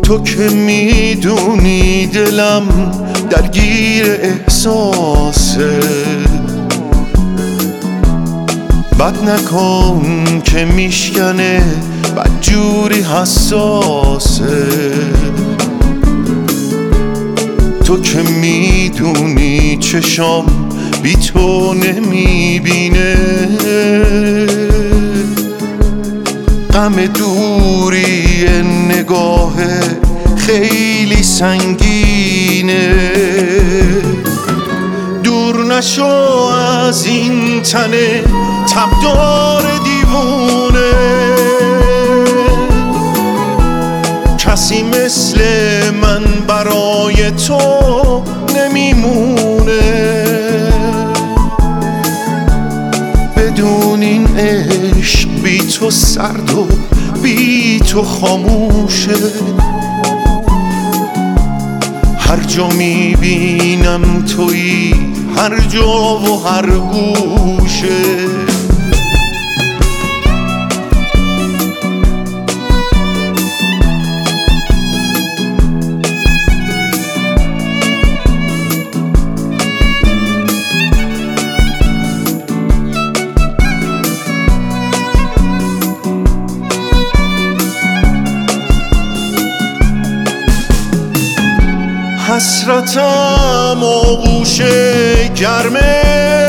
تو که میدونی دلم درگیر احساسه، بد نکن که میشکنه بدجوری حساسه. تو که میدونی چشام بی تو نمیبینه، غم دوری نگاه خیلی سنگینه. دور نشو از این تن تبدار دیوونه، کسی مثل من برای تو نمیمونه. بدون این عشق بی تو سرد و بی تو خاموشه. هر جا میبینم تویی، هر جا و هر گوشه. حسرتم آغوش گرمه،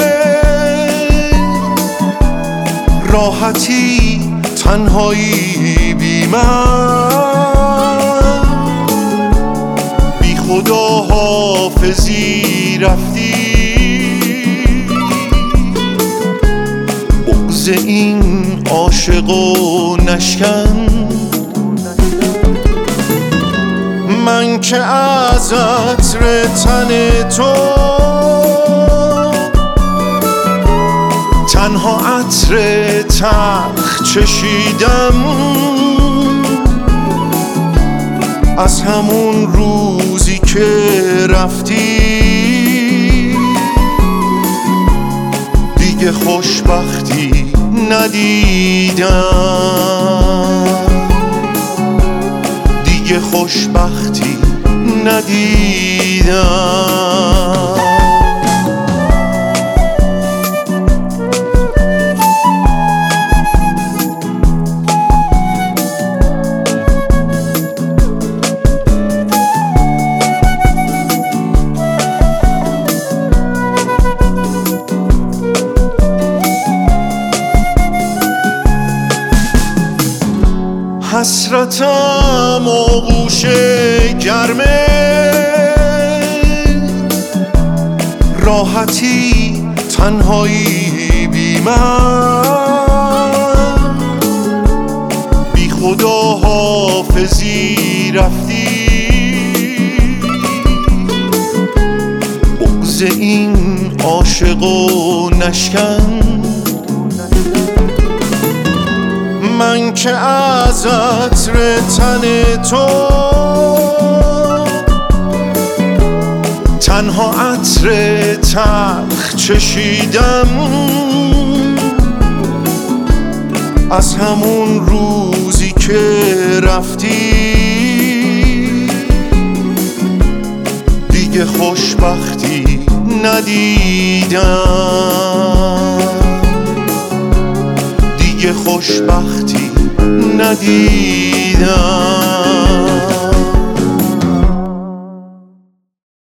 راحتی تنهایی بی من. بی خدا حافظی رفتی، بغض این عاشق و نشکن. من که از عطر تن تو تنها عطر تلخ چشیدم، از همون روزی که رفتی دیگه خوشبختی ندیدم، دیگه خوشبختی ندیدم. حسرتم آغوش گرمه، راحتی تنهایی بی من. بی خدا حافظی رفتی، بغض این عاشق و نشکن. من که از عطر تن تو تنها عطر تلخ چشیدم، از همون روزی که رفتی دیگه خوشبختی ندیدم، دیگه خوشبختی ندیدم.